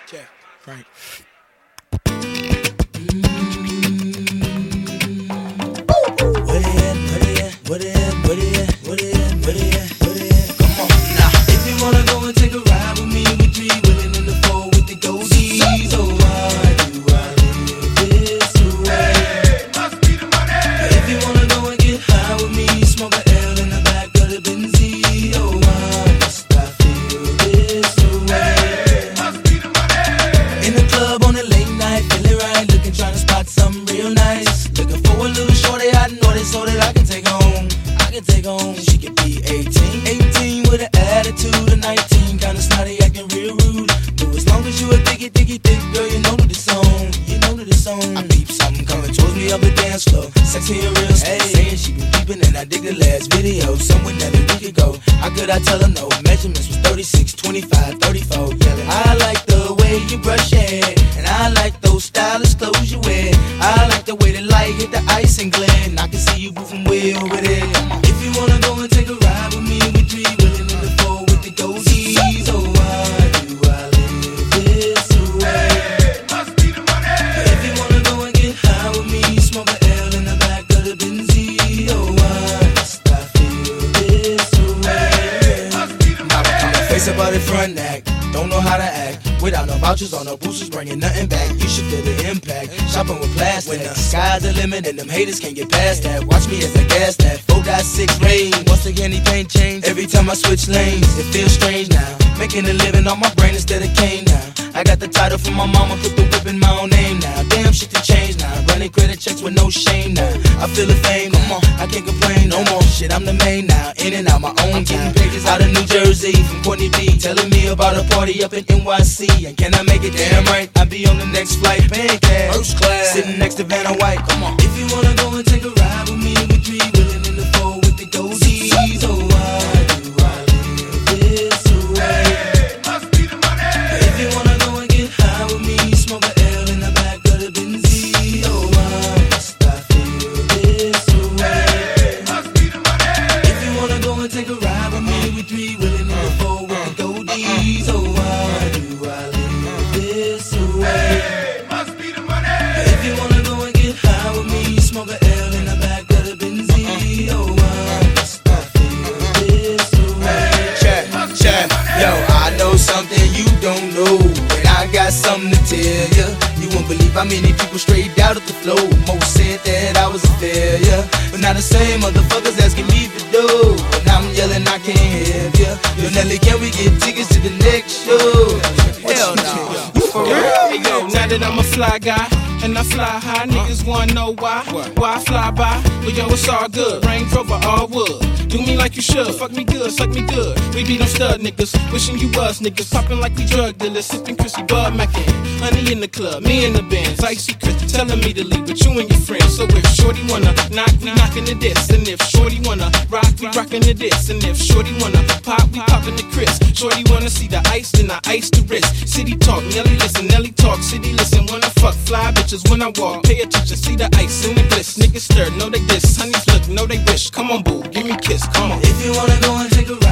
Check. Right. What it at? Come on. Nah. If you wanna go and take a ride with me, we three willing in the four with the goldies. Oh, why do I live this way? Hey, must be the money. If you wanna go and get high with me, smoke a L in the back of the Benzie. Oh, why must I feel this way? Hey, must be the money. In the club on a late night, feeling right, looking, trying to spot something real nice. Looking for a little shorty, I know this so that I can take home. Take home, she could be 18 with an attitude of 19, kinda snotty, acting real rude. But as long as you a thick girl, you know this song. I peep something coming towards me up the dance floor, sexy and real slow. Saying she been peeping and I dig the last video, somewhere that a week ago. How could I tell her no? Measurements was 36, 25, 34. Yelling, I like the way you brush your hair, and I like those stylish clothes you wear. I like the way the light hit the ice and glare, and I can see you moving way over there. If you wanna go and take a ride with me, we three willing in the four with the goldies. Oh, why do I live this way? Hey, must be the money. If you wanna go and get high with me, smoke a L in the back of the Benzie. Oh, why must I feel this way? Hey, must be the money. Face about it front act, don't know how to act. Without no vouchers or no boosters, bringing nothing back. You should feel the impact. Shopping with plastic. When the sky's the limit and them haters can't get past that. Watch me as I gas that 4.6 range. Once again, he paint change. Every time I switch lanes, it feels strange now. Making a living on my brain instead of cane now. I got the title from my mama, put the whip in my own name now. Damn, shit to change now. Running credit checks with no shame now. I feel the fame, come on, I can't complain no more. Shit, I'm the main now. In and out my own. I'm getting pages out of New Jersey from Courtney B, telling me about a party up in NYC. And can I make it? Damn right, I'll be on the next flight, paying cash, first class, sitting next to Vanna White. Come on. If you wanna go and take a ride with me, we three willing in the four with the goldies. Oh, why do I live this way? Hey, must be the money. If you wanna go and get high with me, smoke a L in the back of the Benzie. Oh, why must I feel this way? Hey, must be the money. If you wanna go and take a ride with me, we three willing in the four with the goldies. Oh, why do I live this way? Hey, must be the money. If you wanna go and get high with me, smoke a L in the back of the Benzie. Oh, why must I feel this way? Check. Yo, I know something you don't know, and I got something to tell ya. You won't believe how many people straight out of the flow. Most said that I was a failure, but now the same motherfuckers asking me for dough. And I'm yelling I can't help ya. Yo, Nelly, can we get tickets to the next show? Hell no. For real? Hey, yo, now that I'm a fly guy and I fly high, niggas wanna know why I fly by. But yo, it's all good, Range Rover, all wood. Do me like you should, fuck me good, suck me good. We be them stud niggas, wishing you was niggas. Popping like we drug dealers, sipping Chrissy Bud Mackin. Honey in the club, me in the Benz, Icy Chris telling me to leave with you and your friends. So if Shorty wanna knock, we knockin' the diss. And if Shorty wanna rock, we rockin' the diss. And if Shorty wanna pop, we poppin' the Chris. Shorty wanna see the ice, then I ice the wrist. City talk, Nelly listen, Nelly talk, city listen. Wanna fuck fly bitches when I walk. Pay attention, see the ice in the bliss. Niggas stir, know they diss. Honeys look, know they wish. Come on, boo, give me a kiss, come on. If you wanna go and take a ride